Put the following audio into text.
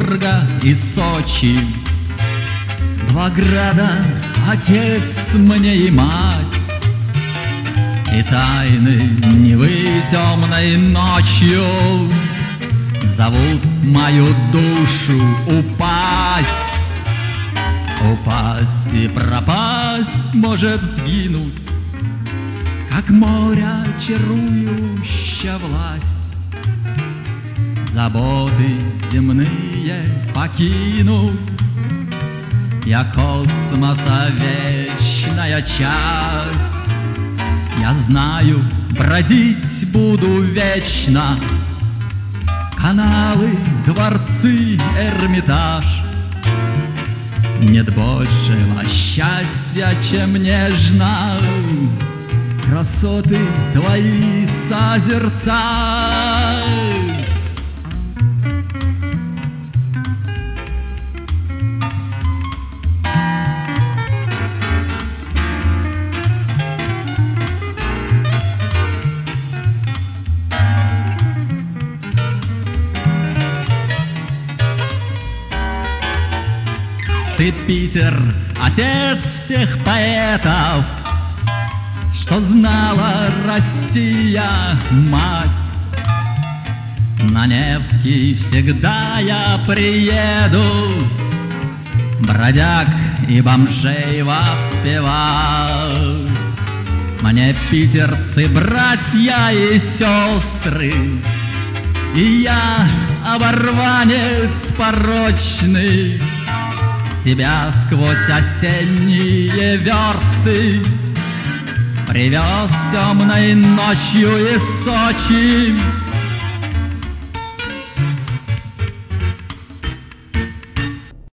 Петербурга и Сочи. Два града, отец мне и мать, и тайны Невы темной ночью зовут мою душу упасть. Упасть и пропасть, может сгинуть, как море чарующая власть. Заботы земные покинуть, я космоса вечная часть. Я знаю, бродить буду вечно, каналы, дворцы, Эрмитаж. Нет большего счастья, чем нежно красоты твои созерцать. Ты, Питер, отец всех поэтов, что знала Россия мать. На Невский всегда я приеду, бродяг и бомжей воспевать. Мне питерцы, братья и сестры, и я, оборванец порочный, тебя сквозь осенние версты привез темной ночью из Сочи.